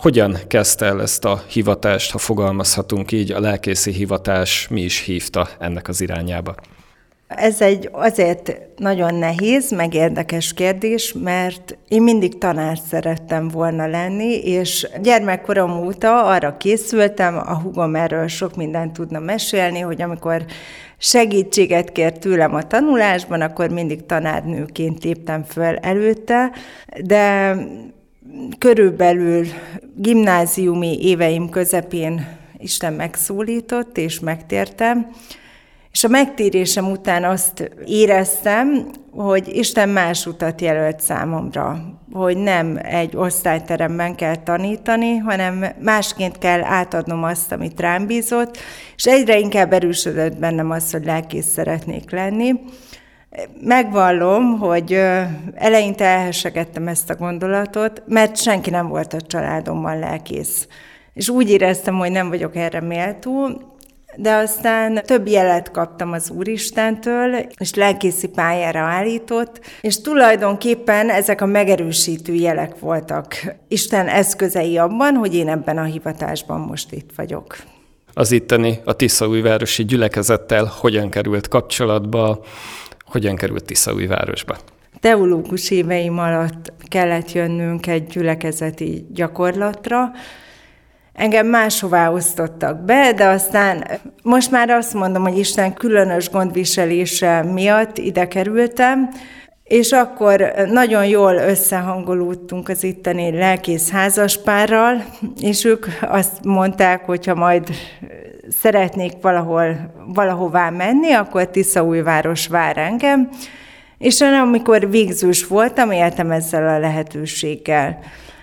Hogyan kezdte el ezt a hivatást, ha fogalmazhatunk így, a lelkészi hivatás mi is hívta ennek az irányába? Ez egy azért nagyon nehéz, meg érdekes kérdés, mert én mindig tanár szerettem volna lenni, és gyermekkorom óta arra készültem, a húgom erről sok mindent tudna mesélni, hogy amikor segítséget kért tőlem a tanulásban, akkor mindig tanárnőként léptem föl előtte, de körülbelül gimnáziumi éveim közepén Isten megszólított, és megtértem, és a megtérésem után azt éreztem, hogy Isten más utat jelölt számomra, hogy nem egy osztályteremben kell tanítani, hanem másként kell átadnom azt, amit rám bízott, és egyre inkább erősödött bennem az, hogy lelkész szeretnék lenni. Megvallom, hogy eleinte elhessegettem ezt a gondolatot, mert senki nem volt a családomban lelkész. És úgy éreztem, hogy nem vagyok erre méltó, de aztán több jelet kaptam az Úristentől, és lelkészi pályára állított, és tulajdonképpen ezek a megerősítő jelek voltak Isten eszközei abban, hogy én ebben a hivatásban most itt vagyok. Az itteni, a Tiszaújvárosi gyülekezettel hogyan került kapcsolatba, hogyan került Tiszaújvárosba? Teológus éveim alatt kellett jönnünk egy gyülekezeti gyakorlatra. Engem máshová osztottak be, de aztán most már azt mondom, hogy Isten különös gondviselése miatt ide kerültem, és akkor nagyon jól összehangolódtunk az itteni lelkész házaspárral, és ők azt mondták, hogy ha majd szeretnék valahová menni, akkor Tiszaújváros vár engem, és amikor végzős voltam, éltem ezzel a lehetőséggel.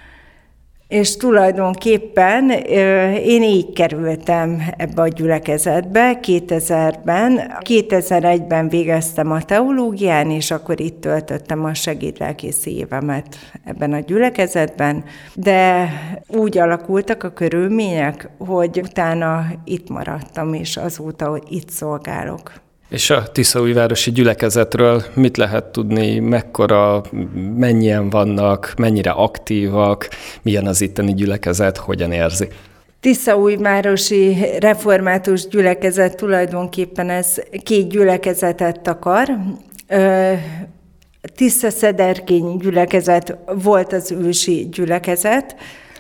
És tulajdonképpen én így kerültem ebbe a gyülekezetbe 2000-ben. 2001-ben végeztem a teológián, és akkor itt töltöttem a segédlelkészi évemet ebben a gyülekezetben. De úgy alakultak a körülmények, hogy utána itt maradtam, és azóta itt szolgálok. És a Tiszaújvárosi gyülekezetről mit lehet tudni, mennyien vannak, mennyire aktívak, milyen az itteni gyülekezet, hogyan érzi? Tiszaújvárosi református gyülekezet tulajdonképpen ez 2 gyülekezetet takar. Tisza-Szederkény gyülekezet volt az ősi gyülekezet.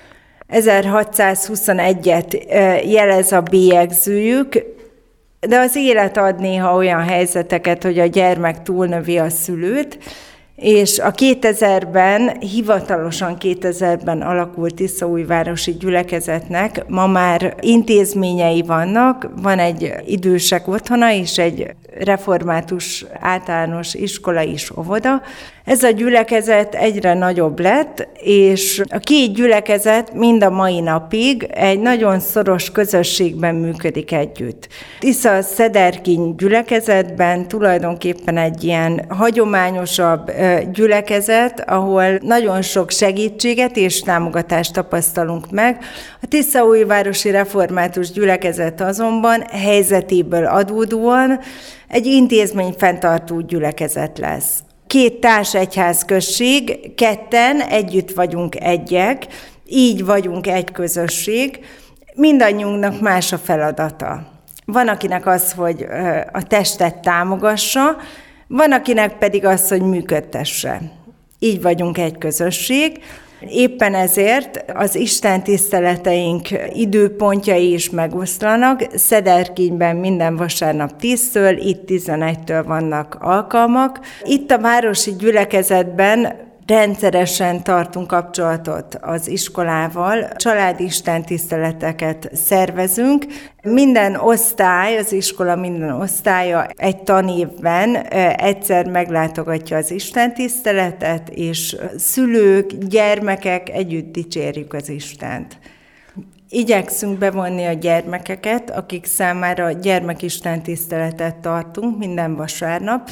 1621-et jelez a bélyegzőjük, de az élet ad néha olyan helyzeteket, hogy a gyermek túlnövi a szülőt, és a 2000-ben, hivatalosan 2000-ben alakult Tiszaújvárosi gyülekezetnek ma már intézményei vannak, van egy idősek otthona és egy református általános iskola is, óvoda. Ez a gyülekezet egyre nagyobb lett, és a 2 gyülekezet mind a mai napig egy nagyon szoros közösségben működik együtt. Tisza-Szederkény gyülekezetben tulajdonképpen egy ilyen hagyományosabb gyülekezet, ahol nagyon sok segítséget és támogatást tapasztalunk meg. A Tiszaújvárosi református gyülekezet azonban helyzetéből adódóan egy intézményfenntartó gyülekezet lesz. 2 társegyházközség, 2-en együtt vagyunk egyek, így vagyunk egy közösség, mindannyiunknak más a feladata. Van, akinek az, hogy a testet támogassa, van, akinek pedig az, hogy működtesse. Így vagyunk egy közösség. Éppen ezért az Isten tiszteleteink időpontjai is megoszlanak. Szederkényben minden vasárnap 10-től, itt 11-től vannak alkalmak. Itt a városi gyülekezetben rendszeresen tartunk kapcsolatot az iskolával, családi istentiszteleteket szervezünk. Minden osztály, az iskola minden osztálya egy tanévben egyszer meglátogatja az istentiszteletet, és szülők, gyermekek együtt dicsérjük az Istent. Igyekszünk bevonni a gyermekeket, akik számára gyermekistentiszteletet tartunk minden vasárnap.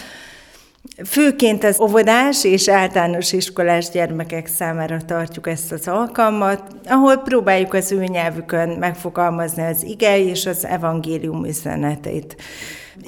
Főként az óvodás és általános iskolás gyermekek számára tartjuk ezt az alkalmat, ahol próbáljuk az ő nyelvükön megfogalmazni az ige és az evangélium üzenetét.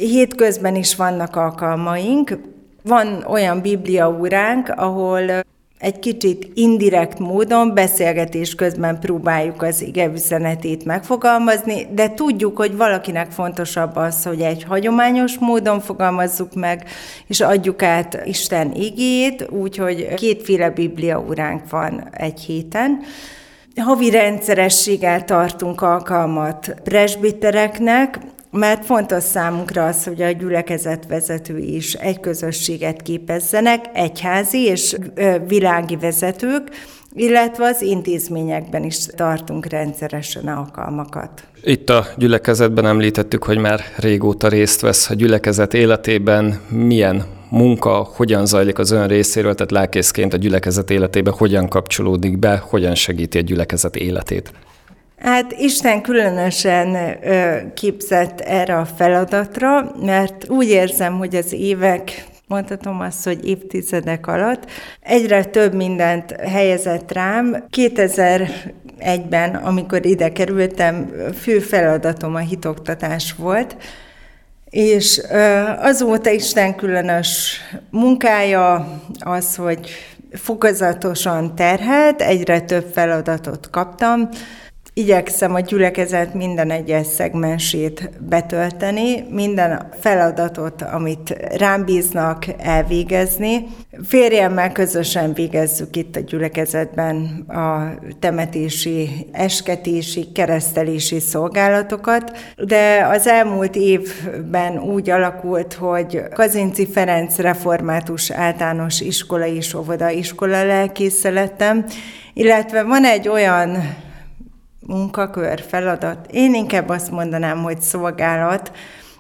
Hétközben is vannak alkalmaink. Van olyan bibliaóránk, ahol egy kicsit indirekt módon, beszélgetés közben próbáljuk az ige üzenetét megfogalmazni, de tudjuk, hogy valakinek fontosabb az, hogy egy hagyományos módon fogalmazzuk meg, és adjuk át Isten igéjét, úgyhogy 2 bibliaóránk van egy héten. Havi rendszerességgel tartunk alkalmat presbitereknek, mert fontos számunkra az, hogy a gyülekezet vezetői is egy közösséget képezzenek, egyházi és világi vezetők, illetve az intézményekben is tartunk rendszeresen alkalmakat. Itt a gyülekezetben említettük, hogy már régóta részt vesz a gyülekezet életében. Milyen munka, hogyan zajlik az ön részéről, tehát lelkészként a gyülekezet életében, hogyan kapcsolódik be, hogyan segíti a gyülekezet életét? Hát Isten különösen képzett erre a feladatra, mert úgy érzem, hogy az évek, mondhatom azt, hogy évtizedek alatt egyre több mindent helyezett rám. 2001-ben, amikor ide kerültem, fő feladatom a hitoktatás volt, és azóta Isten különös munkája az, hogy fokozatosan terhelt, egyre több feladatot kaptam. Igyekszem a gyülekezet minden egyes szegmensét betölteni, minden feladatot, amit rám bíznak, elvégezni. Férjemmel közösen végezzük itt a gyülekezetben a temetési, esketési, keresztelési szolgálatokat, de az elmúlt évben úgy alakult, hogy Kazinczy Ferenc Református Általános Iskolai és Óvodaiskola lelkésze lettem, illetve van egy olyan munkakör, feladat, én inkább azt mondanám, hogy szolgálat,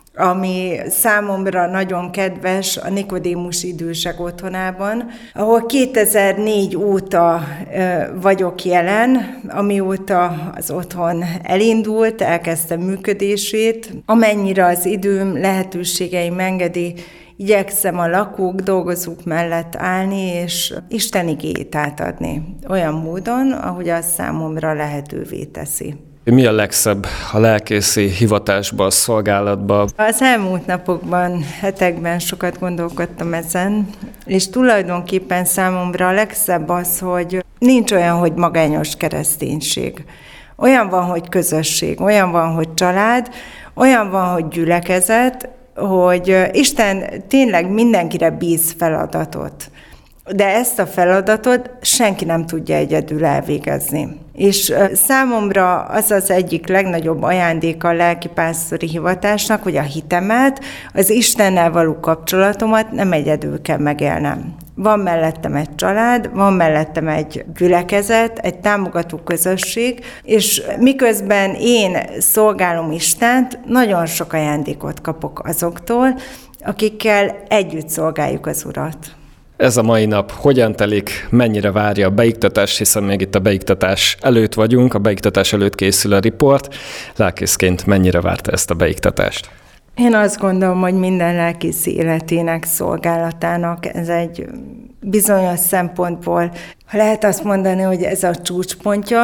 ami számomra nagyon kedves a Nikodémus Idősek Otthonában, ahol 2004 óta vagyok jelen, amióta az otthon elindult, elkezdte működését, amennyire az időm, lehetőségeim engedi, igyekszem a lakók, dolgozók mellett állni, és Isten igéjét átadni olyan módon, ahogy az számomra lehetővé teszi. Mi a legszebb a lelkészi hivatásban, a szolgálatban? Az elmúlt napokban, hetekben sokat gondolkodtam ezen, és tulajdonképpen számomra a legszebb az, hogy nincs olyan, hogy magányos kereszténység. Olyan van, hogy közösség, olyan van, hogy család, olyan van, hogy gyülekezet, hogy Isten tényleg mindenkire bíz feladatot. De ezt a feladatot senki nem tudja egyedül elvégezni. És számomra az az egyik legnagyobb ajándéka a lelkipásztori hivatásnak, hogy a hitemet, az Istennel való kapcsolatomat nem egyedül kell megélnem. Van mellettem egy család, van mellettem egy gyülekezet, egy támogató közösség, és miközben én szolgálom Istent, nagyon sok ajándékot kapok azoktól, akikkel együtt szolgáljuk az Urat. Ez a mai nap hogyan telik, mennyire várja a beiktatás, hiszen még itt a beiktatás előtt vagyunk, a beiktatás előtt készül a riport. Lelkészként mennyire várta ezt a beiktatást? Én azt gondolom, hogy minden lelkész életének, szolgálatának ez egy bizonyos szempontból, ha lehet azt mondani, hogy ez a csúcspontja.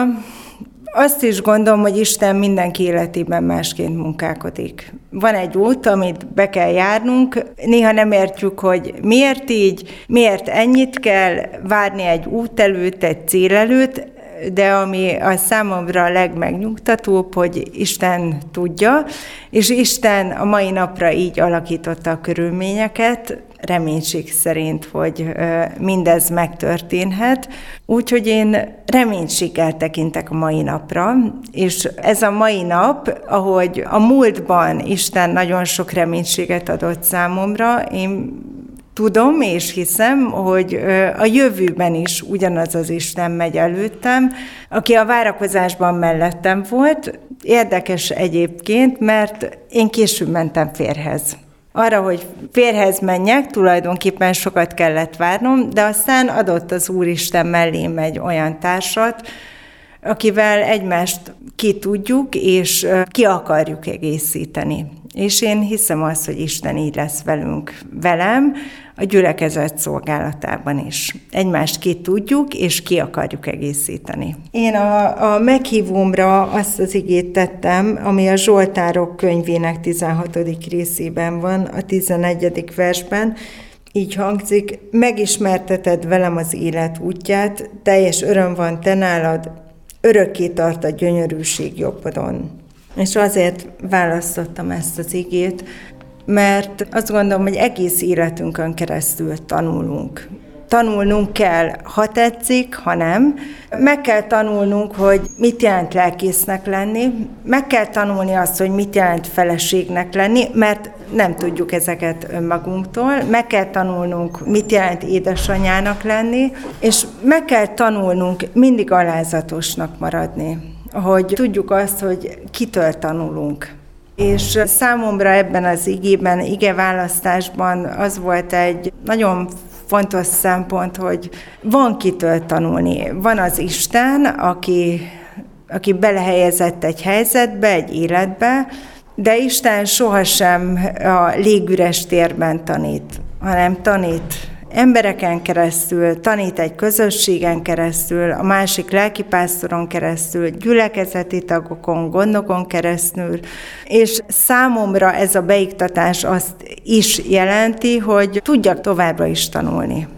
Azt is gondolom, hogy Isten mindenki életében másként munkálkodik. Van egy út, amit be kell járnunk, néha nem értjük, hogy miért így, miért ennyit kell várni egy út előtt, egy cél előtt, de ami a számomra a legmegnyugtatóbb, hogy Isten tudja, és Isten a mai napra így alakította a körülményeket, reménység szerint, hogy mindez megtörténhet. Úgyhogy én reménységgel tekintek a mai napra, és ez a mai nap, ahogy a múltban Isten nagyon sok reménységet adott számomra, én tudom és hiszem, hogy a jövőben is ugyanaz az Isten megy előttem, aki a várakozásban mellettem volt. Érdekes egyébként, mert én később mentem férjhez. Arra, hogy férjhez menjek, tulajdonképpen sokat kellett várnom, de aztán adott az Úristen mellém egy olyan társat, akivel egymást ki tudjuk, és ki akarjuk egészíteni. És én hiszem azt, hogy Isten így lesz velem, a gyülekezet szolgálatában is. Egymást ki tudjuk, és ki akarjuk egészíteni. Én a meghívómra azt az igét tettem, ami a Zsoltárok könyvének 16. részében van, a 11. versben. Így hangzik: megismerteted velem az élet útját, teljes öröm van te nálad, örökké tart a gyönyörűség jobbodon. És azért választottam ezt az igét, mert azt gondolom, hogy egész életünkön keresztül tanulunk. Tanulnunk kell, ha tetszik, ha nem. Meg kell tanulnunk, hogy mit jelent lelkésznek lenni, meg kell tanulni azt, hogy mit jelent feleségnek lenni, mert nem tudjuk ezeket önmagunktól. Meg kell tanulnunk, mit jelent édesanyának lenni, és meg kell tanulnunk mindig alázatosnak maradni, hogy tudjuk azt, hogy kitől tanulunk. És számomra ebben az igeválasztásban az volt egy nagyon fontos szempont, hogy van kitől tanulni. Van az Isten, aki belehelyezett egy helyzetbe, egy életbe, de Isten sohasem a légüres térben tanít, hanem tanít embereken keresztül, tanít egy közösségen keresztül, a másik lelkipásztoron keresztül, gyülekezeti tagokon, gondokon keresztül, és számomra ez a beiktatás azt is jelenti, hogy tudjak továbbra is tanulni.